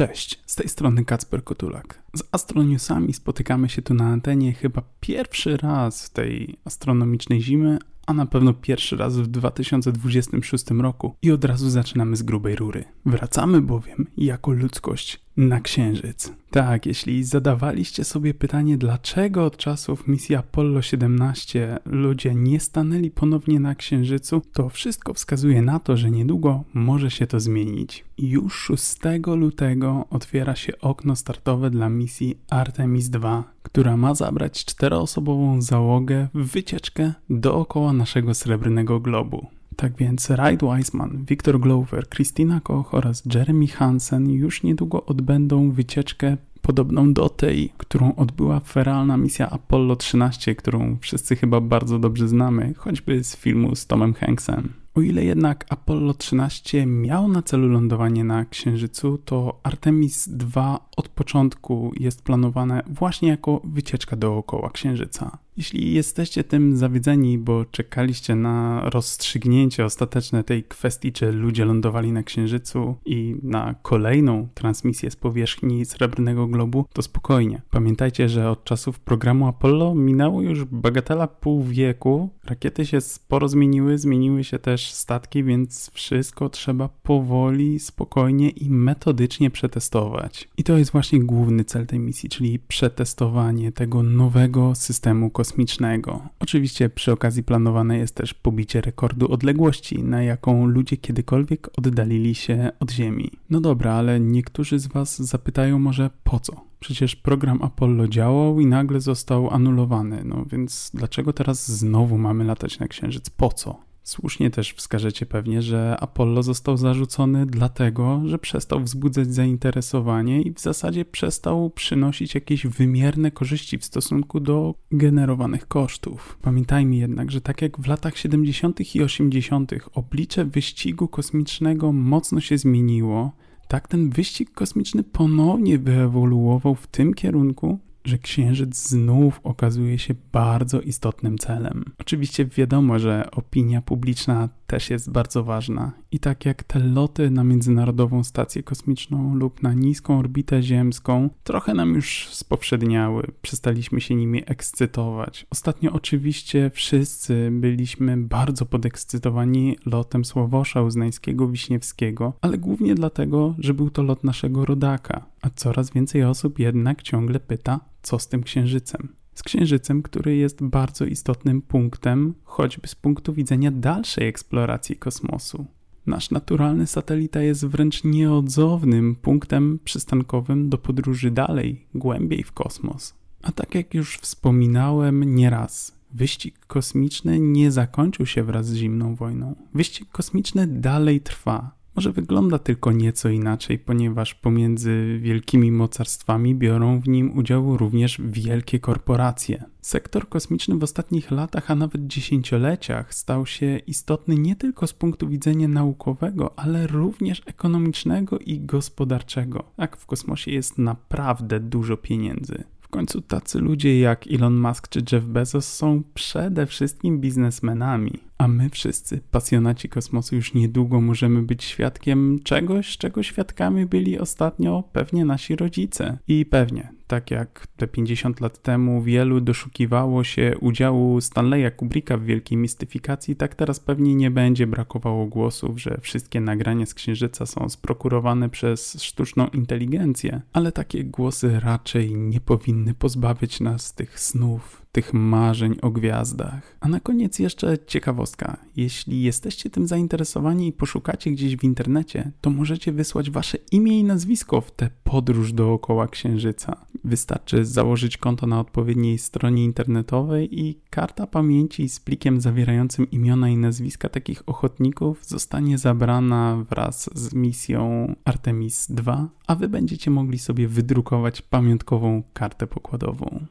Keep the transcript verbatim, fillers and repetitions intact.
Cześć, z tej strony Kacper Kotulak. Z Astronewsami spotykamy się tu na antenie chyba pierwszy raz w tej astronomicznej zimy, a na pewno pierwszy raz w dwa tysiące dwudziestym szóstym roku i od razu zaczynamy z grubej rury. Wracamy bowiem jako ludzkość na Księżyc. Tak, jeśli zadawaliście sobie pytanie, dlaczego od czasów misji Apollo siedemnaście ludzie nie stanęli ponownie na Księżycu, to wszystko wskazuje na to, że niedługo może się to zmienić. Już szóstego lutego otwiera się okno startowe dla misji Artemis dwa, która ma zabrać czteroosobową załogę w wycieczkę dookoła naszego srebrnego globu. Tak więc Reid Wiseman, Victor Glover, Christina Koch oraz Jeremy Hansen już niedługo odbędą wycieczkę podobną do tej, którą odbyła feralna misja Apollo trzynaście, którą wszyscy chyba bardzo dobrze znamy, choćby z filmu z Tomem Hanksem. O ile jednak Apollo trzynaście miał na celu lądowanie na Księżycu, to Artemis dwa od początku jest planowane właśnie jako wycieczka dookoła Księżyca. Jeśli jesteście tym zawiedzeni, bo czekaliście na rozstrzygnięcie ostateczne tej kwestii, czy ludzie lądowali na Księżycu i na kolejną transmisję z powierzchni Srebrnego Globu, to spokojnie. Pamiętajcie, że od czasów programu Apollo minęło już bagatela pół wieku, rakiety się sporo zmieniły, zmieniły się też statki, więc wszystko trzeba powoli, spokojnie i metodycznie przetestować. I to jest właśnie główny cel tej misji, czyli przetestowanie tego nowego systemu kosmicznego. Oczywiście przy okazji planowane jest też pobicie rekordu odległości, na jaką ludzie kiedykolwiek oddalili się od Ziemi. No dobra, ale niektórzy z Was zapytają może po co? Przecież program Apollo działał i nagle został anulowany, no więc dlaczego teraz znowu mamy latać na Księżyc? Po co? Słusznie też wskażecie pewnie, że Apollo został zarzucony dlatego, że przestał wzbudzać zainteresowanie i w zasadzie przestał przynosić jakieś wymierne korzyści w stosunku do generowanych kosztów. Pamiętajmy jednak, że tak jak w latach siedemdziesiątych i osiemdziesiątych oblicze wyścigu kosmicznego mocno się zmieniło, tak ten wyścig kosmiczny ponownie wyewoluował w tym kierunku, że Księżyc znów okazuje się bardzo istotnym celem. Oczywiście wiadomo, że opinia publiczna też jest bardzo ważna i tak jak te loty na Międzynarodową Stację Kosmiczną lub na niską orbitę ziemską trochę nam już spowszedniały, przestaliśmy się nimi ekscytować. Ostatnio oczywiście wszyscy byliśmy bardzo podekscytowani lotem Sławosza Uznańskiego-Wiśniewskiego, ale głównie dlatego, że był to lot naszego rodaka, a coraz więcej osób jednak ciągle pyta, co z tym Księżycem. Z Księżycem, który jest bardzo istotnym punktem, choćby z punktu widzenia dalszej eksploracji kosmosu. Nasz naturalny satelita jest wręcz nieodzownym punktem przystankowym do podróży dalej, głębiej w kosmos. A tak jak już wspominałem nieraz, wyścig kosmiczny nie zakończył się wraz z zimną wojną. Wyścig kosmiczny dalej trwa. Może wygląda tylko nieco inaczej, ponieważ pomiędzy wielkimi mocarstwami biorą w nim udział również wielkie korporacje. Sektor kosmiczny w ostatnich latach, a nawet dziesięcioleciach stał się istotny nie tylko z punktu widzenia naukowego, ale również ekonomicznego i gospodarczego. Tak, w kosmosie jest naprawdę dużo pieniędzy. W końcu tacy ludzie jak Elon Musk czy Jeff Bezos są przede wszystkim biznesmenami, a my wszyscy, pasjonaci kosmosu, już niedługo możemy być świadkiem czegoś, czego świadkami byli ostatnio pewnie nasi rodzice. I pewnie, tak jak te pięćdziesiąt lat temu wielu doszukiwało się udziału Stanleya Kubricka w wielkiej mistyfikacji, tak teraz pewnie nie będzie brakowało głosów, że wszystkie nagrania z Księżyca są sprokurowane przez sztuczną inteligencję, ale takie głosy raczej nie powinny pozbawiać nas tych snów, tych marzeń o gwiazdach. A na koniec jeszcze ciekawostka. Jeśli jesteście tym zainteresowani i poszukacie gdzieś w internecie, to możecie wysłać wasze imię i nazwisko w tę podróż dookoła Księżyca. Wystarczy założyć konto na odpowiedniej stronie internetowej i karta pamięci z plikiem zawierającym imiona i nazwiska takich ochotników zostanie zabrana wraz z misją Artemis dwa, a wy będziecie mogli sobie wydrukować pamiątkową kartę pokładową.